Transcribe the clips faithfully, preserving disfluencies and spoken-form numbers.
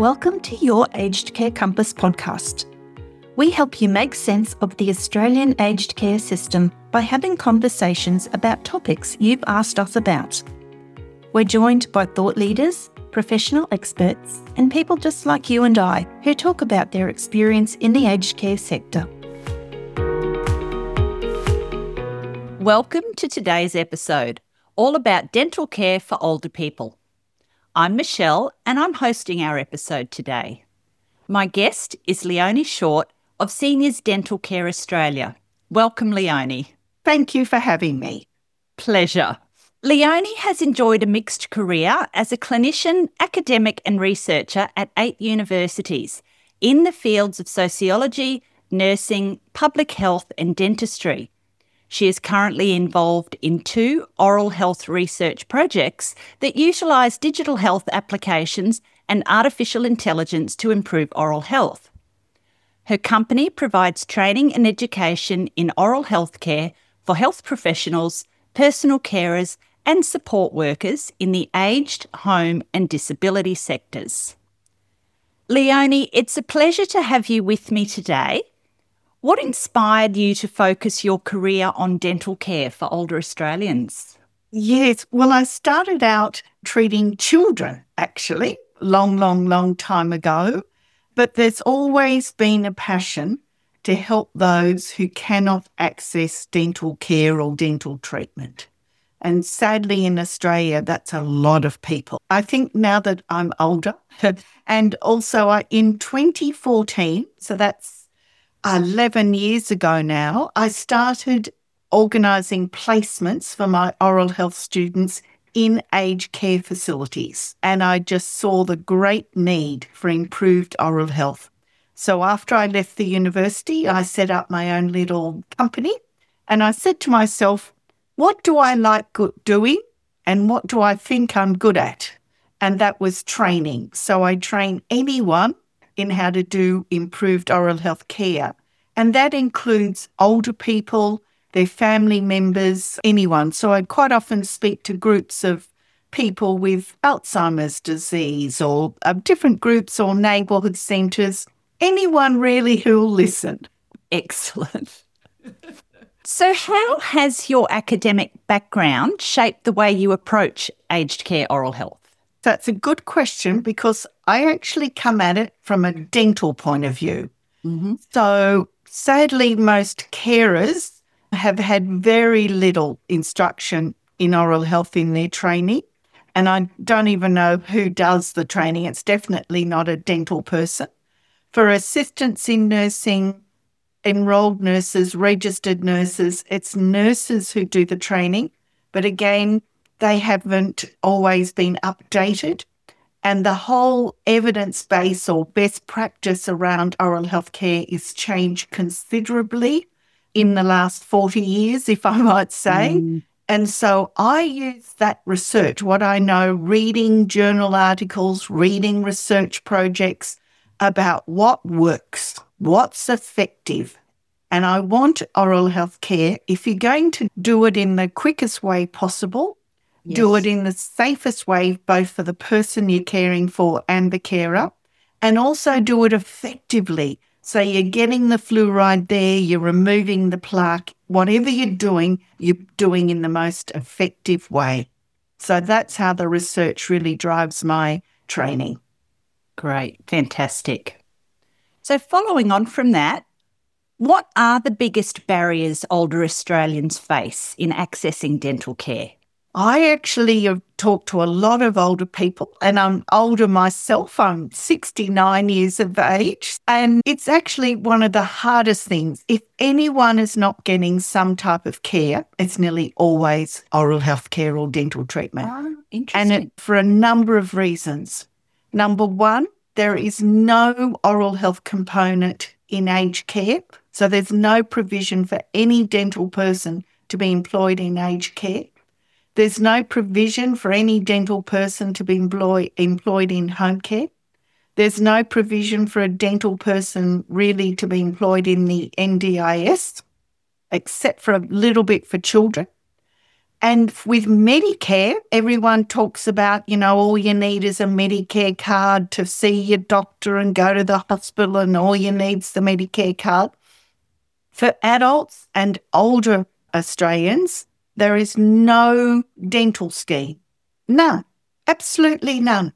Welcome to your Aged Care Compass podcast. We help you make sense of the Australian aged care system by having conversations about topics you've asked us about. We're joined by thought leaders, professional experts, and people just like you and I who talk about their experience in the aged care sector. Welcome to today's episode, all about dental care for older people. I'm Michelle and I'm hosting our episode today. My guest is Leonie Short of Seniors Dental Care Australia. Welcome, Leonie. Thank you for having me. Pleasure. Leonie has enjoyed a mixed career as a clinician, academic and researcher at eight universities in the fields of sociology, nursing, public health and dentistry. She is currently involved in two oral health research projects that utilise digital health applications and artificial intelligence to improve oral health. Her company provides training and education in oral health care for health professionals, personal carers and support workers in the aged, home and disability sectors. Leonie, it's a pleasure to have you with me today. What inspired you to focus your career on dental care for older Australians? Yes, well, I started out treating children, actually, long, long, long time ago. But there's always been a passion to help those who cannot access dental care or dental treatment. And sadly, in Australia, that's a lot of people. I think now that I'm older, and also I, in twenty fourteen, so that's eleven years ago now, I started organising placements for my oral health students in aged care facilities. And I just saw the great need for improved oral health. So after I left the university, I set up my own little company. And I said to myself, what do I like doing and what do I think I'm good at? And that was training. So I train anyone in how to do improved oral health care. And that includes older people, their family members, anyone. So I quite often speak to groups of people with Alzheimer's disease or uh, different groups or neighbourhood centres, anyone really who'll listen. Excellent. So how has your academic background shaped the way you approach aged care oral health? That's a good question because I actually come at it from a dental point of view. Mm-hmm. So sadly, most carers have had very little instruction in oral health in their training. And I don't even know who does the training. It's definitely not a dental person. For assistants in nursing, enrolled nurses, registered nurses, it's nurses who do the training. But again, they haven't always been updated. And the whole evidence base or best practice around oral health care is changed considerably in the last forty years, if I might say. Mm. And so I use that research, what I know, reading journal articles, reading research projects about what works, what's effective. And I want oral health care, if you're going to do it in the quickest way possible, yes. Do it in the safest way, both for the person you're caring for and the carer, and also do it effectively. So you're getting the fluoride there, you're removing the plaque. Whatever you're doing, you're doing in the most effective way. So that's how the research really drives my training. Great, fantastic. So following on from that, what are the biggest barriers older Australians face in accessing dental care? I actually have talked to a lot of older people and I'm older myself. I'm sixty-nine years of age and it's actually one of the hardest things. If anyone is not getting some type of care, it's nearly always oral health care or dental treatment. Oh, interesting. And it, for a number of reasons. Number one, there is no oral health component in aged care. So there's no provision for any dental person to be employed in aged care. There's no provision for any dental person to be employ, employed in home care. There's no provision for a dental person really to be employed in the N D I S, except for a little bit for children. And with Medicare, everyone talks about, you know, all you need is a Medicare card to see your doctor and go to the hospital, and all you need is the Medicare card. For adults and older Australians, there is no dental scheme. None. Absolutely none.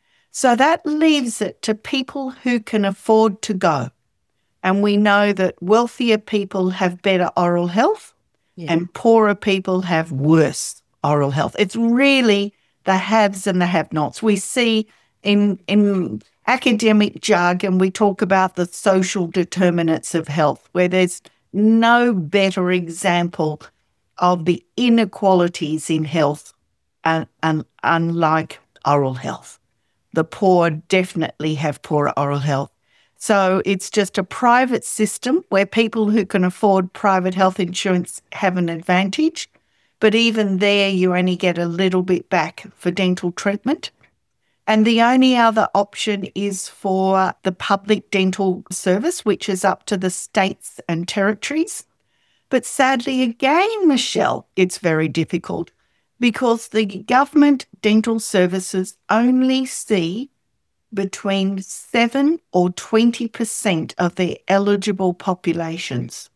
So that leaves it to people who can afford to go. And we know that wealthier people have better oral health, yeah, and poorer people have worse oral health. It's really the haves and the have-nots. We see in in academic jargon, we talk about the social determinants of health, where there's no better example of the inequalities in health, and, and unlike oral health. The poor definitely have poorer oral health. So it's just a private system where people who can afford private health insurance have an advantage. But even there, you only get a little bit back for dental treatment. And the only other option is for the public dental service, which is up to the states and territories. But sadly, again, Michelle, it's very difficult because the government dental services only see between seven or twenty percent of their eligible populations.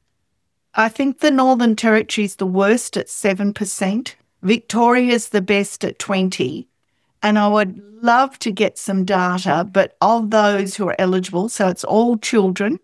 I think the Northern Territory is the worst at seven percent. Victoria's the best at twenty. And I would love to get some data, but of those who are eligible, so it's all children,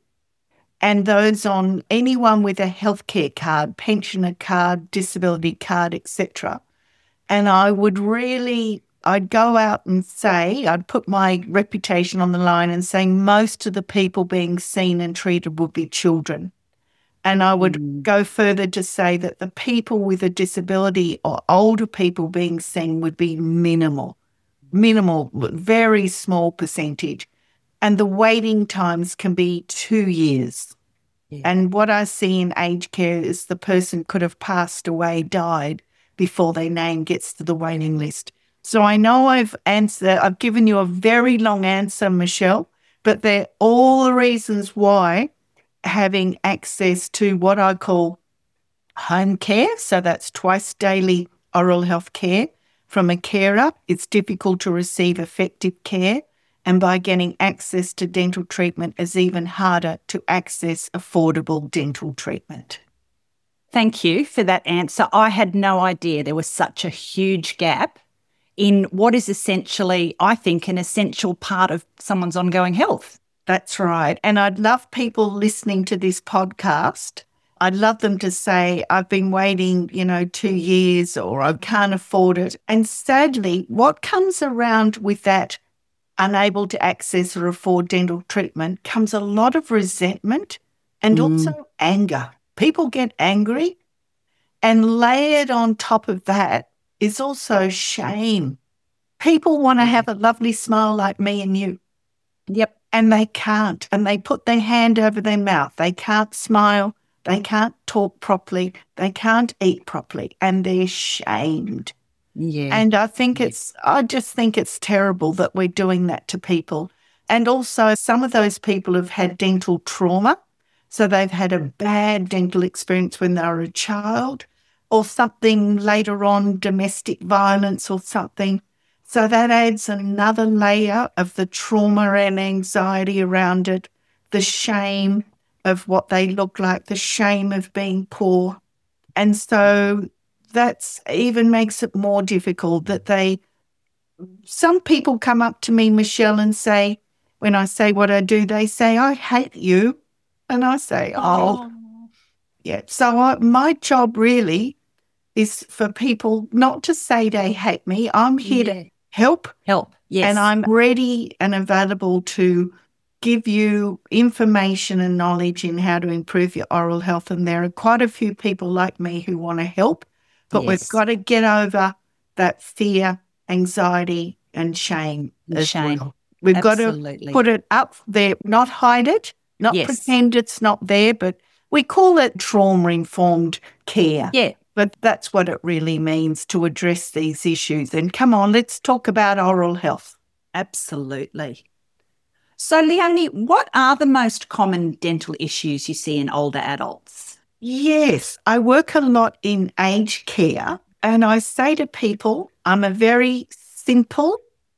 and those on anyone with a healthcare card, pensioner card, disability card, et cetera. And I would really, I'd go out and say, I'd put my reputation on the line and say most of the people being seen and treated would be children. And I would mm. go further to say that the people with a disability or older people being seen would be minimal, minimal, very small percentage. And the waiting times can be two years. Yeah. And what I see in aged care is the person could have passed away, died, before their name gets to the waiting list. So I know I've answered, I've given you a very long answer, Michelle, but they're all the reasons why having access to what I call home care, so that's twice daily oral health care from a carer, it's difficult to receive effective care. And by getting access to dental treatment, it's even harder to access affordable dental treatment. Thank you for that answer. I had no idea there was such a huge gap in what is essentially, I think, an essential part of someone's ongoing health. That's right. And I'd love people listening to this podcast, I'd love them to say, I've been waiting, you know, two years or I can't afford it. And sadly, what comes around with that unable to access or afford dental treatment comes a lot of resentment and mm. also anger. People get angry, and layered on top of that is also shame. People want to have a lovely smile like me and you. Yep. And they can't. And they put their hand over their mouth. They can't smile. They can't talk properly. They can't eat properly. And they're shamed. Yeah. And I think it's, I just think it's terrible that we're doing that to people. And also some of those people have had dental trauma. So they've had a bad dental experience when they were a child or something later on, domestic violence or something. So that adds another layer of the trauma and anxiety around it, the shame of what they look like, the shame of being poor. And so that's even makes it more difficult that they, some people come up to me, Michelle, and say, when I say what I do, they say, I hate you. And I say, oh, oh. yeah. So I, my job really is for people not to say they hate me. I'm here yeah. to help. Help, yes. And I'm ready and available to give you information and knowledge in how to improve your oral health. And there are quite a few people like me who want to help, but yes. we've got to get over that fear, anxiety and shame and as shame. well. We've Absolutely. got to put it up there, not hide it. Not yes. pretend it's not there, but we call it trauma-informed care. Yeah. But that's what it really means to address these issues. And come on, let's talk about oral health. Absolutely. So, Leonie, what are the most common dental issues you see in older adults? Yes, I work a lot in aged care, And I say to people, I'm a very simple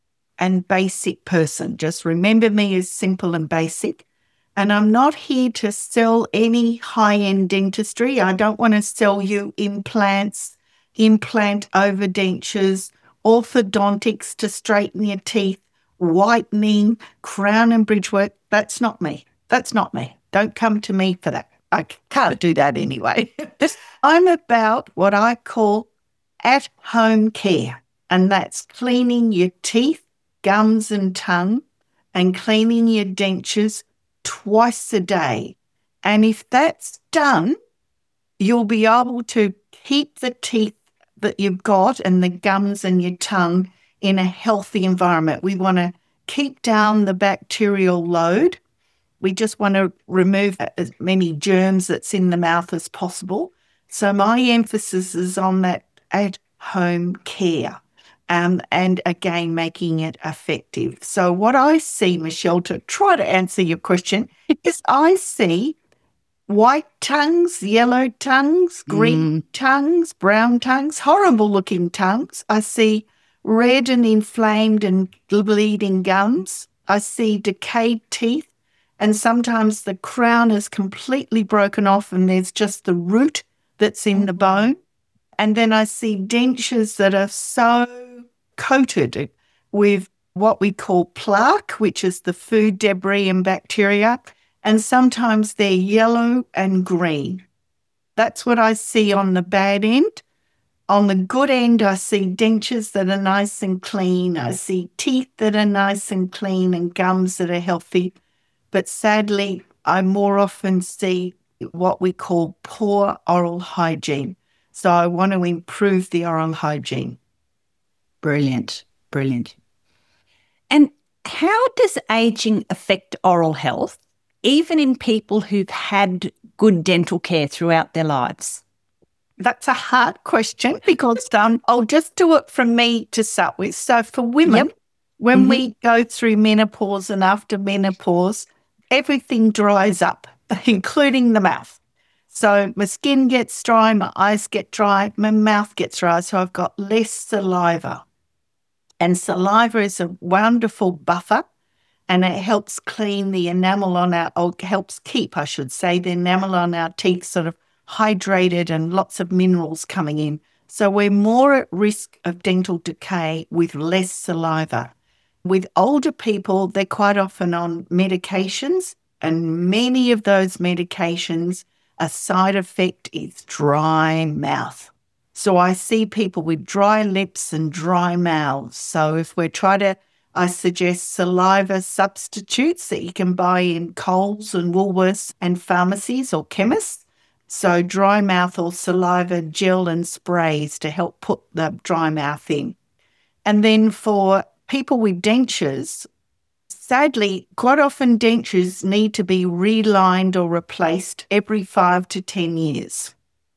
and basic person. Just remember me as simple and basic. And I'm not here to sell any high-end dentistry. I don't want to sell you implants, implant overdentures, orthodontics to straighten your teeth, whitening, crown and bridge work. That's not me. That's not me. Don't come to me for that. I can't do that anyway. I'm about what I call at-home care, and that's cleaning your teeth, gums and tongue, and cleaning your dentures twice a day. And if that's done, you'll be able to keep the teeth that you've got and the gums and your tongue in a healthy environment. We want to keep down the bacterial load. We just want to remove as many germs that's in the mouth as possible. So my emphasis is on that at-home care. Um, and again, making it effective. So what I see, Michelle, to try to answer your question, is I see white tongues, yellow tongues, green mm. tongues, brown tongues, horrible-looking tongues. I see red and inflamed and bleeding gums. I see decayed teeth, and sometimes the crown is completely broken off and there's just the root that's in the bone. And then I see dentures that are so coated with what we call plaque, which is the food debris and bacteria, and sometimes they're yellow and green. That's what I see on the bad end. On the good end, I see dentures that are nice and clean. I see teeth that are nice and clean and gums that are healthy. But sadly, I more often see what we call poor oral hygiene. So I want to improve the oral hygiene. Brilliant, brilliant. And how does ageing affect oral health, even in people who've had good dental care throughout their lives? That's a hard question because um, I'll just do it from me to start with. So for women, yep. when mm-hmm. we go through menopause and after menopause, everything dries up, including the mouth. So my skin gets dry, my eyes get dry, my mouth gets dry, so I've got less saliva. And saliva is a wonderful buffer, and it helps clean the enamel on our, or helps keep, I should say, the enamel on our teeth sort of hydrated and lots of minerals coming in. So we're more at risk of dental decay with less saliva. With older people, they're quite often on medications, and many of those medications, a side effect is dry mouth. So I see people with dry lips and dry mouths. So if we're trying to, I suggest saliva substitutes that you can buy in Coles and Woolworths and pharmacies or chemists. So dry mouth or saliva gel and sprays to help put the dry mouth in. And then for people with dentures, sadly, quite often dentures need to be relined or replaced every five to ten years.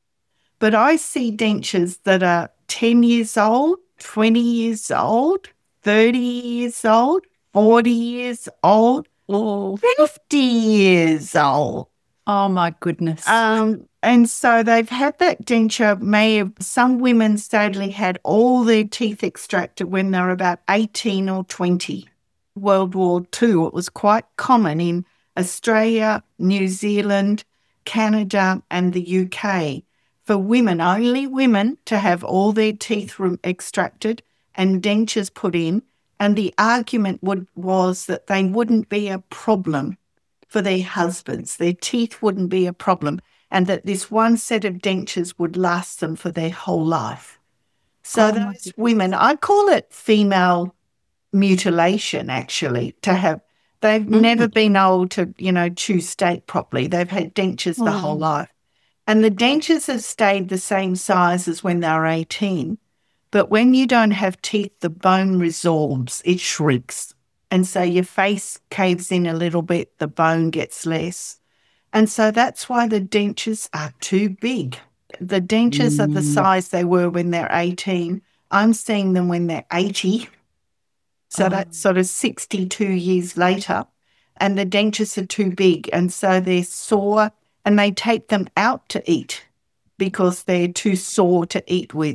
But I see dentures that are ten years old, twenty years old, thirty years old, forty years old, or fifty years old. Oh, my goodness. Um, and so they've had that denture. May have, some women sadly had all their teeth extracted when they were about eighteen or twenty. World War Two, it was quite common in Australia, New Zealand, Canada, and the U K for women, only women, to have all their teeth extracted and dentures put in. And the argument would, was that they wouldn't be a problem for their husbands. Their teeth wouldn't be a problem, and that this one set of dentures would last them for their whole life. So oh those women, I call it female mutilation, actually, to have, they've mm-hmm. never been able to, you know, chew steak properly. They've had dentures oh. the whole life. And the dentures have stayed the same size as when they were eighteen. But when you don't have teeth, the bone resorbs, it shrinks. And so your face caves in a little bit, the bone gets less. And so that's why the dentures are too big. The dentures mm. are the size they were when they're eighteen. I'm seeing them when they're eighty. So oh. that's sort of sixty-two years later. And the dentures are too big. And so they're sore, and they take them out to eat because they're too sore to eat with.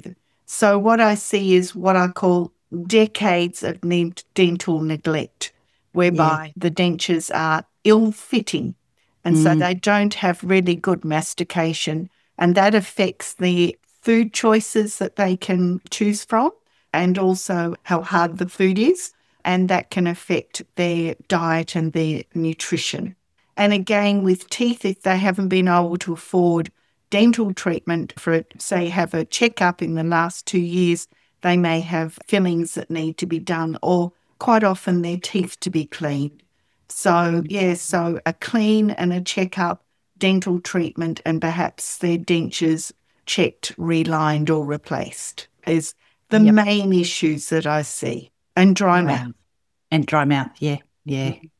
So what I see is what I call decades of ne- dental neglect, whereby yeah. the dentures are ill-fitting, and mm. so they don't have really good mastication, and that affects the food choices that they can choose from and also how hard the food is, and that can affect their diet and their nutrition. And again, with teeth, if they haven't been able to afford dental treatment for, say, have a checkup in the last two years, they may have fillings that need to be done, or quite often their teeth to be cleaned. So, yeah, so a clean and a checkup, dental treatment, and perhaps their dentures checked, relined or replaced is the yep. main issues that I see. And dry wow. mouth. And dry mouth, yeah, yeah. Mm-hmm.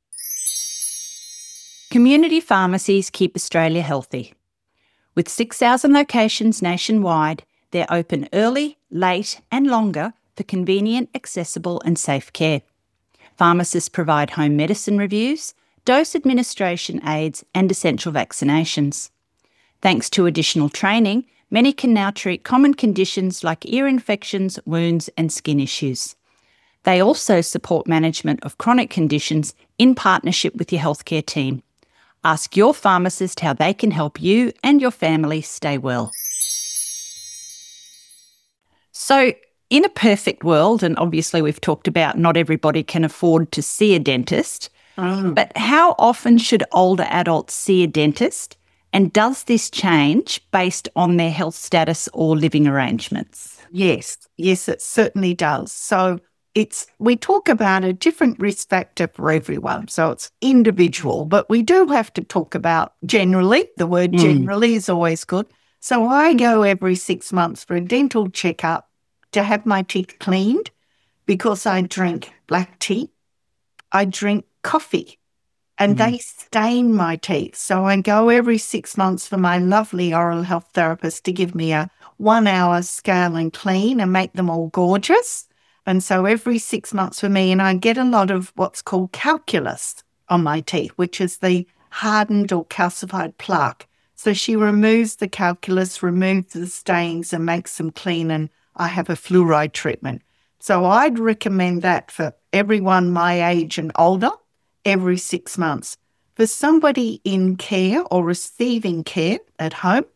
Community pharmacies keep Australia healthy. With six thousand locations nationwide, they're open early, late and longer for convenient, accessible and safe care. Pharmacists provide home medicine reviews, dose administration aids and essential vaccinations. Thanks to additional training, many can now treat common conditions like ear infections, wounds and skin issues. They also support management of chronic conditions in partnership with your healthcare team. Ask your pharmacist how they can help you and your family stay well. So, in a perfect world, and obviously we've talked about not everybody can afford to see a dentist, oh. but how often should older adults see a dentist? And does this change based on their health status or living arrangements? Yes, yes, it certainly does. So it's we talk about a different risk factor for everyone. So it's individual, but we do have to talk about generally. The word mm. generally is always good. So I go every six months for a dental checkup to have my teeth cleaned because I drink black tea. I drink coffee. And mm. they stain my teeth. So I go every six months for my lovely oral health therapist to give me a one-hour scale and clean and make them all gorgeous. And so every six months for me, and I get a lot of what's called calculus on my teeth, which is the hardened or calcified plaque. So she removes the calculus, removes the stains and makes them clean, and I have a fluoride treatment. So I'd recommend that for everyone my age and older, every six months. For somebody in care or receiving care at home,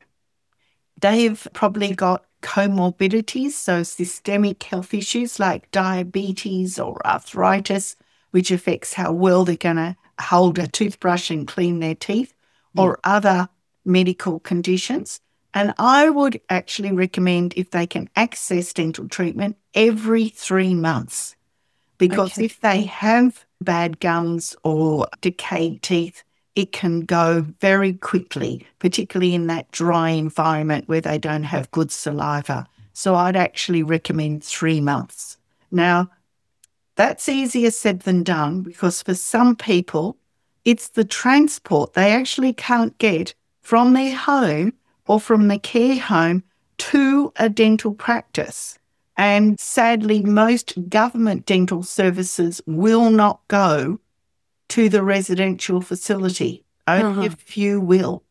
they've probably got comorbidities, so systemic health issues like diabetes or arthritis, which affects how well they're going to hold a toothbrush and clean their teeth, yeah. or other medical conditions. And I would actually recommend, if they can access dental treatment, every three months. Because okay. if they have bad gums or decayed teeth, it can go very quickly, particularly in that dry environment where they don't have good saliva. So I'd actually recommend three months. Now, that's easier said than done because for some people, it's the transport. They actually can't get from their home or from the care home to a dental practice. And sadly, most government dental services will not go to the residential facility. Only uh-huh. a few will.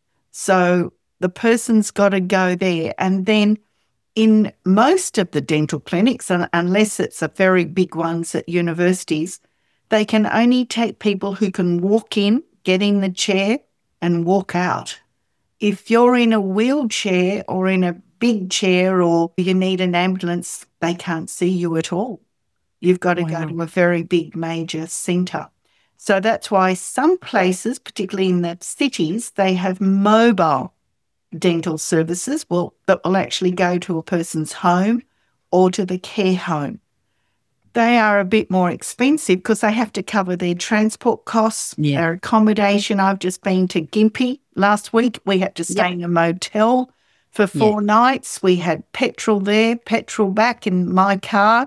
So the person's got to go there. And then in most of the dental clinics, and unless it's a very big ones at universities, they can only take people who can walk in, get in the chair and walk out. If you're in a wheelchair or in a big chair or you need an ambulance, they can't see you at all. You've got to wow. go to a very big major centre. So that's why some places, particularly in the cities, they have mobile dental services well, that will actually go to a person's home or to the care home. They are a bit more expensive because they have to cover their transport costs, yeah. their accommodation. I've just been to Gympie last week. We had to stay yep. in a motel for four yeah. nights. We had petrol there, petrol back in my car.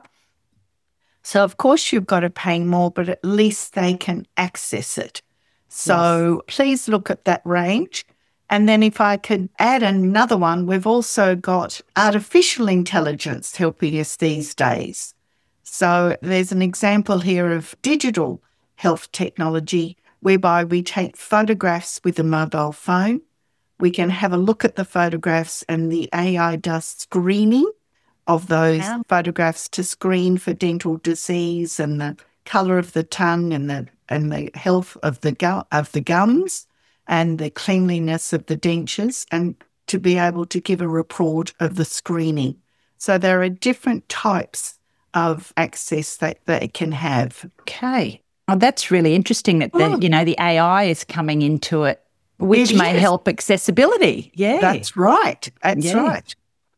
So, of course, you've got to pay more, but at least they can access it. So yes. please look at that range. And then if I could add another one, we've also got artificial intelligence helping us these days. So there's an example here of digital health technology whereby we take photographs with a mobile phone. We can have a look at the photographs, and the A I does screening of those wow. photographs to screen for dental disease and the colour of the tongue and the and the health of the gu- of the gums and the cleanliness of the dentures, and to be able to give a report of the screening. So there are different types of access that, that it can have. Okay. Oh, that's really interesting that the, oh. you know, the A I is coming into it, which it may is. help accessibility. Yeah. That's right. That's yeah. right.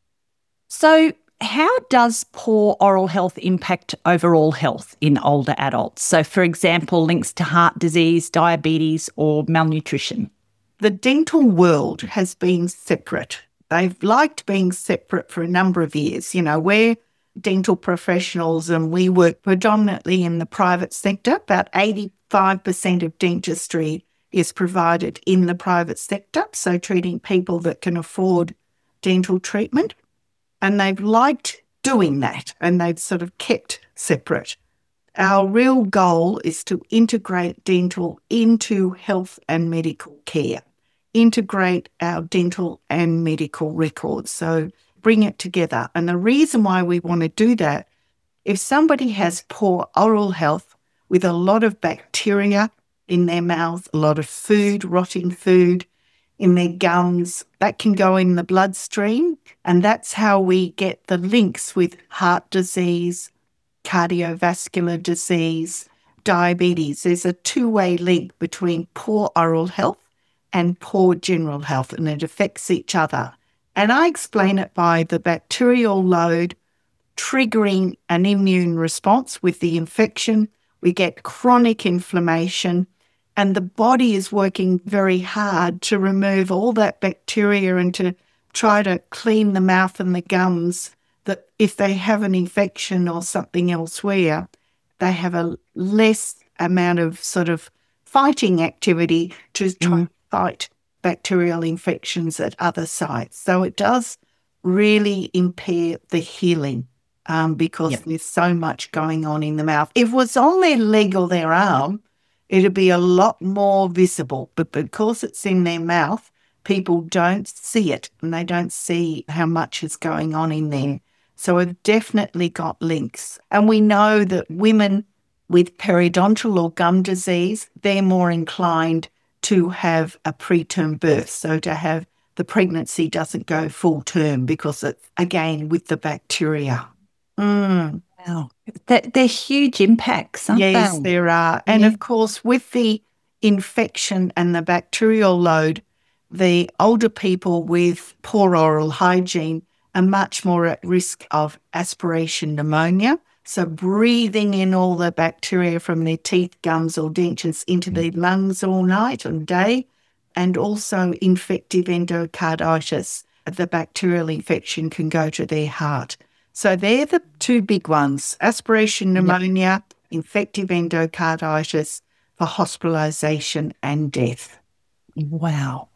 So how does poor oral health impact overall health in older adults? So, for example, links to heart disease, diabetes, or malnutrition. The dental world has been separate. They've liked being separate for a number of years. You know, we're dental professionals and we work predominantly in the private sector. About eighty-five percent of dentistry is provided in the private sector, so treating people that can afford dental treatment. And they've liked doing that, and they've sort of kept separate. Our real goal is to integrate dental into health and medical care, integrate our dental and medical records, so bring it together. And the reason why we want to do that, if somebody has poor oral health with a lot of bacteria in their mouth, a lot of food, rotting food, in their gums, that can go in the bloodstream, and that's how we get the links with heart disease, cardiovascular disease, diabetes. There's a two-way link between poor oral health and poor general health, and it affects each other. And I explain it by the bacterial load triggering an immune response with the infection. We get chronic inflammation, and the body is working very hard to remove all that bacteria and to try to clean the mouth and the gums, that if they have an infection or something elsewhere, they have a less amount of sort of fighting activity to try and fight bacterial infections at other sites. So it does really impair the healing um, because yep. there's so much going on in the mouth. If it was on their leg or their arm, it'd be a lot more visible, but because it's in their mouth, people don't see it and they don't see how much is going on in there. So we've definitely got links. And we know that women with periodontal or gum disease, they're more inclined to have a preterm birth, so to have the pregnancy doesn't go full term because it's, again, with the bacteria. Mm. Wow. They're, they're huge impacts, aren't yes, they? Yes, there are. And, yeah. of course, with the infection and the bacterial load, the older people with poor oral hygiene are much more at risk of aspiration pneumonia. So breathing in all the bacteria from their teeth, gums or dentures into their lungs all night and day, and also infective endocarditis. The bacterial infection can go to their heart. So they're the two big ones, aspiration pneumonia, yep. infective endocarditis for hospitalisation and death. Wow.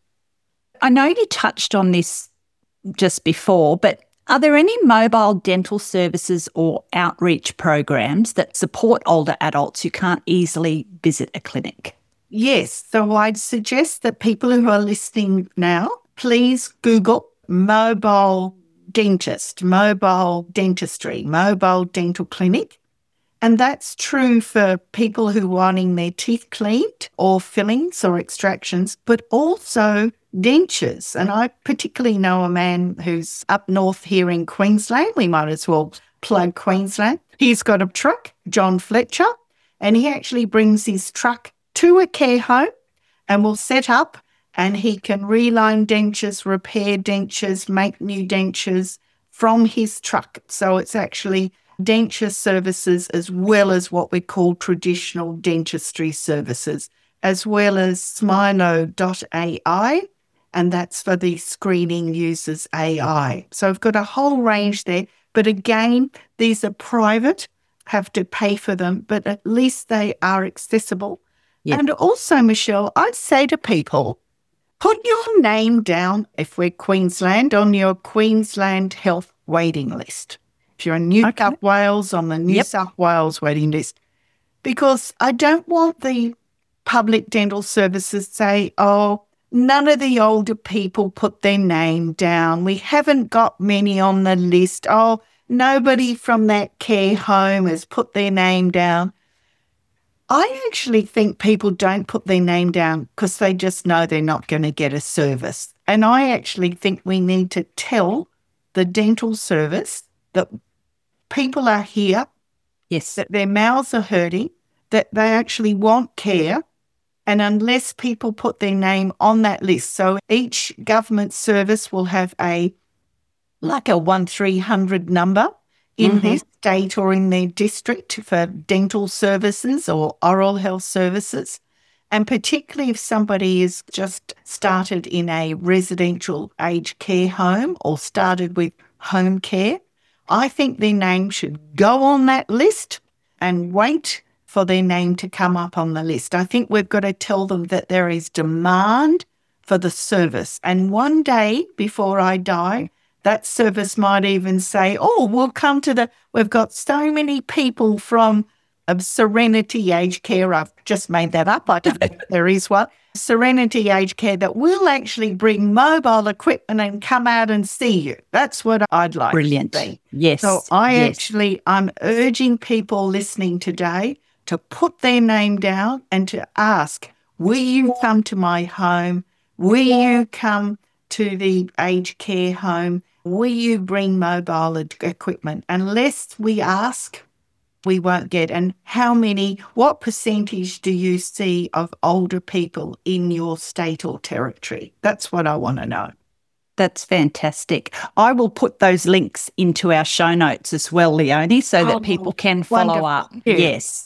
I know you touched on this just before, but are there any mobile dental services or outreach programs that support older adults who can't easily visit a clinic? Yes. So I'd suggest that people who are listening now, please Google mobile dentist, mobile dentistry, mobile dental clinic. And that's true for people who are wanting their teeth cleaned or fillings or extractions, but also dentures. And I particularly know a man who's up north here in Queensland. We might as well plug Queensland. He's got a truck, John Fletcher, and he actually brings his truck to a care home and will set up, and he can reline dentures, repair dentures, make new dentures from his truck. So it's actually denture services as well as what we call traditional dentistry services, as well as Smilo dot A I, and that's for the screening uses A I. So I've got a whole range there. But again, these are private, have to pay for them, but at least they are accessible. Yep. And also, Michelle, I'd say to people, put your name down, if we're Queensland, on your Queensland Health waiting list. If you're in New okay. South Wales, on the New yep. South Wales waiting list. Because I don't want the public dental services to say, oh, none of the older people put their name down. We haven't got many on the list. Oh, nobody from that care home has put their name down. I actually think people don't put their name down because they just know they're not going to get a service. And I actually think we need to tell the dental service that people are here, yes, that their mouths are hurting, that they actually want care. And unless people put their name on that list, so each government service will have a, like a one three hundred number in mm-hmm. their state or in their district for dental services or oral health services. And particularly if somebody is just started in a residential aged care home or started with home care, I think their name should go on that list and wait for their name to come up on the list. I think we've got to tell them that there is demand for the service. And one day before I die, that service might even say, oh, we'll come to the, we've got so many people from um, Serenity Aged Care. I've just made that up. I don't know if there is one. Serenity Aged Care that will actually bring mobile equipment and come out and see you. That's what I'd like Brilliant. to see. Yes. So I yes. actually, I'm urging people listening today to put their name down and to ask, will you come to my home? Will you come to the aged care home? Will you bring mobile equipment? Unless we ask, we won't get. And how many, what percentage do you see of older people in your state or territory? That's what I want to know. That's fantastic. I will put those links into our show notes as well, Leonie, so that oh, people can follow wonderful. up. Yeah. Yes.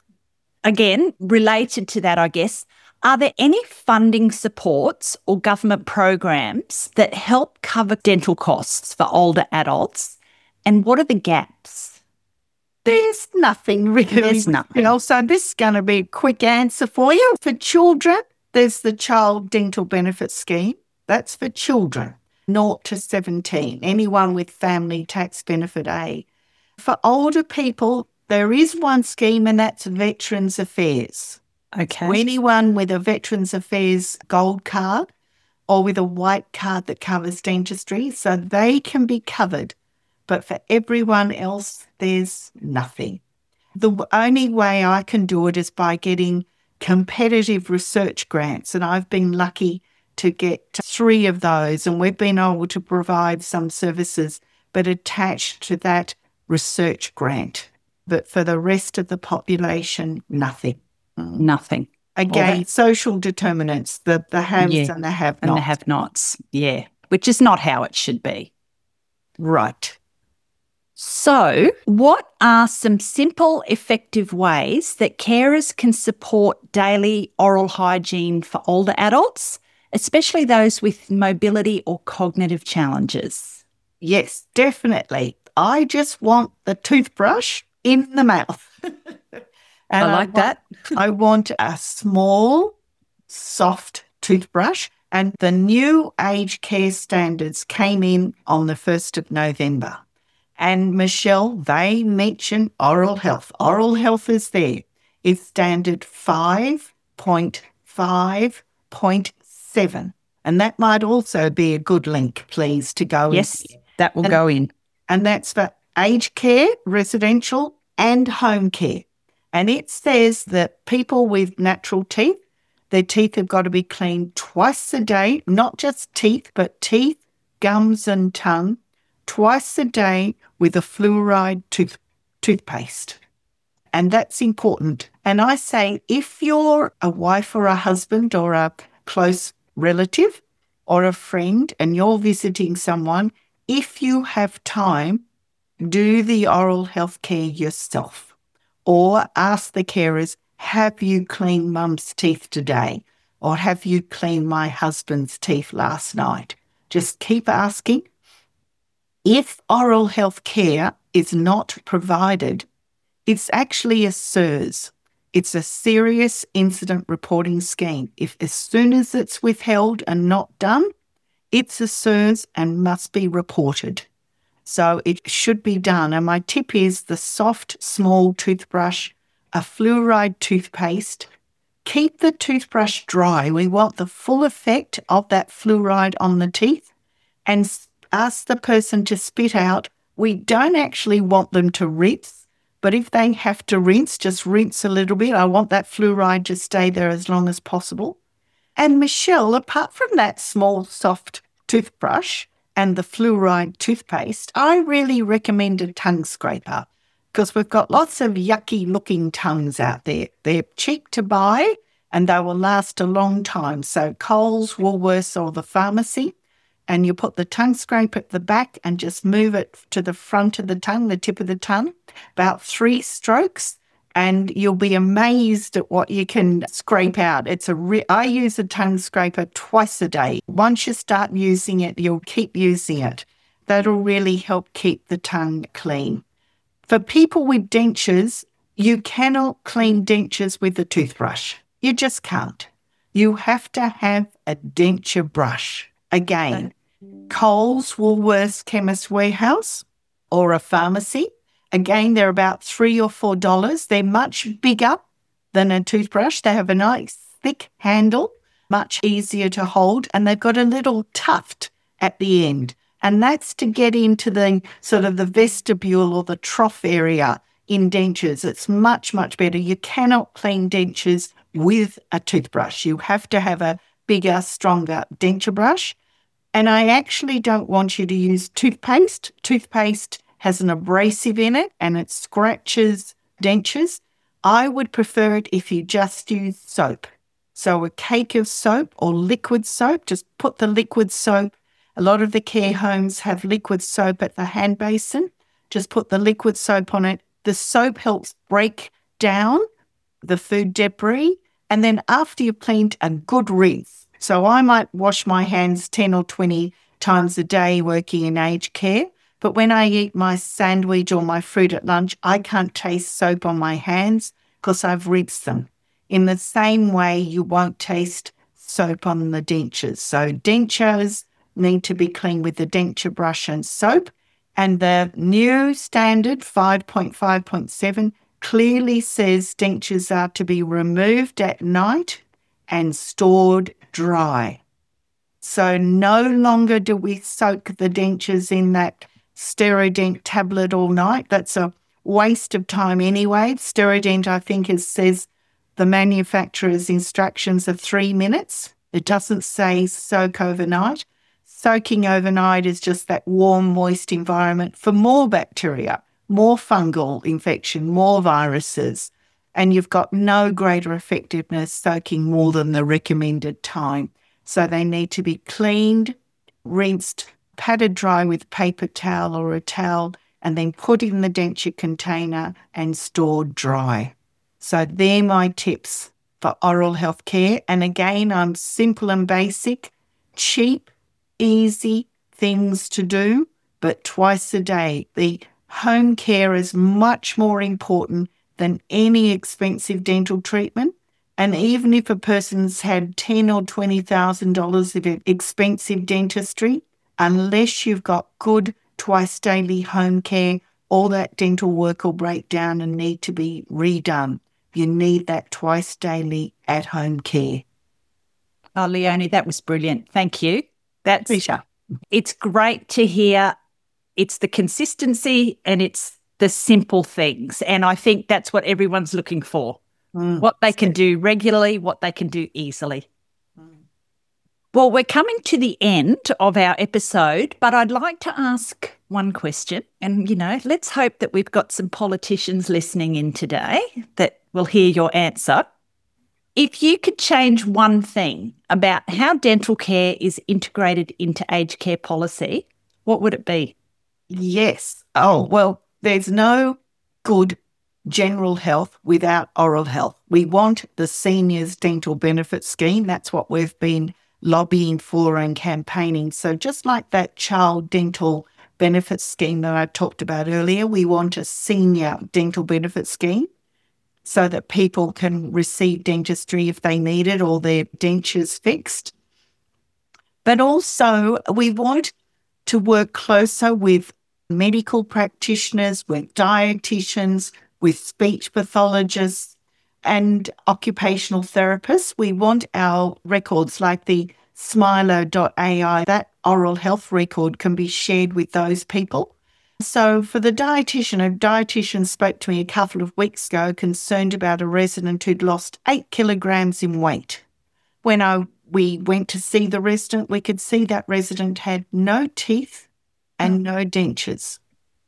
Again, related to that, I guess, are there any funding supports or government programs that help cover dental costs for older adults? And what are the gaps? There's nothing really. There's nothing. You know, so this is going to be a quick answer for you. For children, there's the Child Dental Benefit Scheme. That's for children, zero to seventeen, anyone with Family Tax Benefit A. For older people, there is one scheme, and that's Veterans Affairs. Okay. Anyone with a Veterans Affairs gold card or with a white card that covers dentistry, so they can be covered. But for everyone else, there's nothing. The only way I can do it is by getting competitive research grants, and I've been lucky to get three of those, and we've been able to provide some services, but attached to that research grant. But for the rest of the population, nothing. Nothing. Again, well, social determinants, the, the haves yeah, and the have-nots. And the have-nots, yeah, which is not how it should be. Right. So what are some simple, effective ways that carers can support daily oral hygiene for older adults, especially those with mobility or cognitive challenges? Yes, definitely. I just want the toothbrush in the mouth. And I like I want, that. I want a small, soft toothbrush. And the new aged care standards came in on the first of November. And Michelle, they mention oral health. Oral health is there. It's standard five point five point seven. And that might also be a good link, please, to go yes, in. Yes, that will and, go in. And that's for aged care, residential and home care. And it says that people with natural teeth, their teeth have got to be cleaned twice a day, not just teeth, but teeth, gums and tongue, twice a day with a fluoride tooth, toothpaste. And that's important. And I say, if you're a wife or a husband or a close relative or a friend and you're visiting someone, if you have time, do the oral health care yourself. Or ask the carers, have you cleaned mum's teeth today? Or have you cleaned my husband's teeth last night? Just keep asking. If oral health care is not provided, it's actually a S E R S. It's a Serious Incident Reporting Scheme. If as soon as it's withheld and not done, it's a S E R S and must be reported. So it should be done. And my tip is the soft, small toothbrush, a fluoride toothpaste, keep the toothbrush dry. We want the full effect of that fluoride on the teeth, and ask the person to spit out. We don't actually want them to rinse, but if they have to rinse, just rinse a little bit. I want that fluoride to stay there as long as possible. And Michelle, apart from that small, soft toothbrush and the fluoride toothpaste, I really recommend a tongue scraper, because we've got lots of yucky looking tongues out there. They're cheap to buy and they will last a long time. So Coles, Woolworths or the pharmacy, and you put the tongue scraper at the back and just move it to the front of the tongue, the tip of the tongue, about three strokes, and you'll be amazed at what you can scrape out. It's a re- I use a tongue scraper twice a day. Once you start using it, you'll keep using it. That'll really help keep the tongue clean. For people with dentures, you cannot clean dentures with a toothbrush. You just can't. You have to have a denture brush. Again, Coles, Woolworths, Chemist Warehouse or a pharmacy. Again, they're about three or four dollars. They're much bigger than a toothbrush. They have a nice thick handle, much easier to hold, and they've got a little tuft at the end. And that's to get into the sort of the vestibule or the trough area in dentures. It's much, much better. You cannot clean dentures with a toothbrush. You have to have a bigger, stronger denture brush. And I actually don't want you to use toothpaste. Toothpaste has an abrasive in it and it scratches dentures. I would prefer it if you just use soap. So a cake of soap or liquid soap, just put the liquid soap. A lot of the care homes have liquid soap at the hand basin. Just put the liquid soap on it. The soap helps break down the food debris. And then after you've cleaned, a good rinse. So I might wash my hands ten or twenty times a day working in aged care. But when I eat my sandwich or my fruit at lunch, I can't taste soap on my hands because I've rinsed them. In the same way, you won't taste soap on the dentures. So dentures need to be cleaned with the denture brush and soap. And the new standard five point five point seven clearly says dentures are to be removed at night and stored dry. So no longer do we soak the dentures in that Sterodent tablet all night. That's a waste of time anyway. Sterodent, I think, it says the manufacturer's instructions are three minutes. It doesn't say soak overnight. Soaking overnight is just that warm, moist environment for more bacteria, more fungal infection, more viruses, and you've got no greater effectiveness soaking more than the recommended time. So they need to be cleaned, rinsed, patted dry with paper towel or a towel, and then put in the denture container and stored dry. So they're my tips for oral health care. And again, I'm simple and basic, cheap, easy things to do, but twice a day. The home care is much more important than any expensive dental treatment. And even if a person's had ten thousand dollars or twenty thousand dollars of expensive dentistry, unless you've got good twice daily home care, all that dental work will break down and need to be redone. You need that twice daily at home care. Oh, Leonie, that was brilliant. Thank you. That's Pleasure. It's great to hear. It's the consistency and it's the simple things. And I think that's what everyone's looking for. Mm. What they can do regularly, what they can do easily. Mm. Well, we're coming to the end of our episode, but I'd like to ask one question. And, you know, let's hope that we've got some politicians listening in today that will hear your answer. If you could change one thing about how dental care is integrated into aged care policy, what would it be? Yes. Oh, well, there's no good general health without oral health. We want the seniors dental benefit scheme. That's what we've been lobbying for and campaigning. So just like that child dental benefit scheme that I talked about earlier, we want a senior dental benefit scheme so that people can receive dentistry if they need it or their dentures fixed. But also we want to work closer with medical practitioners, with dietitians, with speech pathologists, and occupational therapists. We want our records like the Smiler dot A I, that oral health record can be shared with those people. So for the dietitian, a dietitian spoke to me a couple of weeks ago concerned about a resident who'd lost eight kilograms in weight. When I, we went to see the resident, we could see that resident had no teeth and no dentures.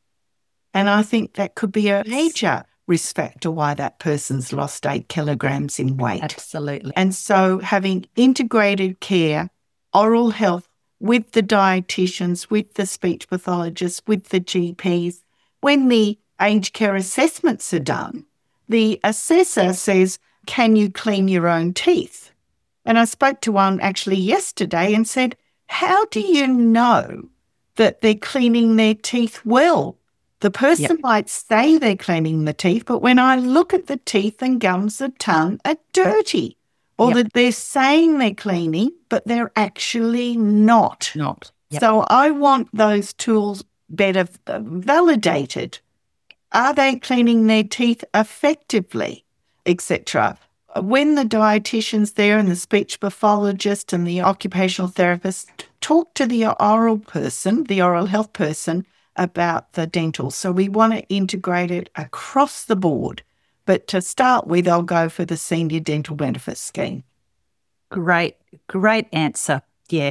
And I think that could be a major risk factor why that person's lost eight kilograms in weight. Absolutely. And so having integrated care, oral health with the dietitians, with the speech pathologists, with the G Ps, when the aged care assessments are done, the assessor says, can you clean your own teeth? And I spoke to one actually yesterday and said, how do you know that they're cleaning their teeth well? The person yep. might say they're cleaning the teeth, but when I look at the teeth and gums and tongue are dirty, or yep. that they're saying they're cleaning, but they're actually not. Not. Yep. So I want those tools better validated. Are they cleaning their teeth effectively, et cetera? When the dietitian's there and the speech pathologist and the occupational therapist talk to the oral person, the oral health person, about the dental. So we want to integrate it across the board. But to start with, I'll go for the Senior Dental Benefits Scheme. Great, great answer. Yeah.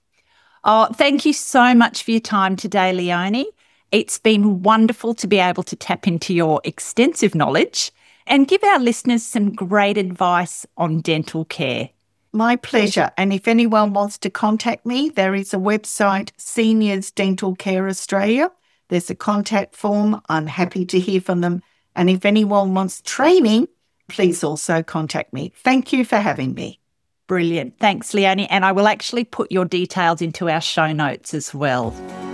Oh, thank you so much for your time today, Leonie. It's been wonderful to be able to tap into your extensive knowledge and give our listeners some great advice on dental care. My pleasure. And if anyone wants to contact me, there is a website, Seniors Dental Care Australia. There's a contact form. I'm happy to hear from them. And if anyone wants training, please also contact me. Thank you for having me. Brilliant. Thanks, Leonie. And I will actually put your details into our show notes as well.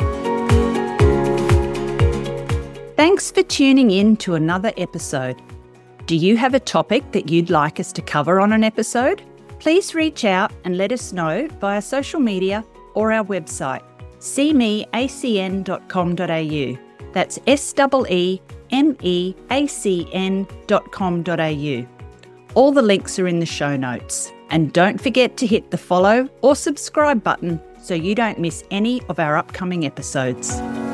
Thanks for tuning in to another episode. Do you have a topic that you'd like us to cover on an episode? Please reach out and let us know via social media or our website, see me a c n dot com dot a u. That's S E E M E A C N dot com dot a u. All the links are in the show notes. And don't forget to hit the follow or subscribe button so you don't miss any of our upcoming episodes.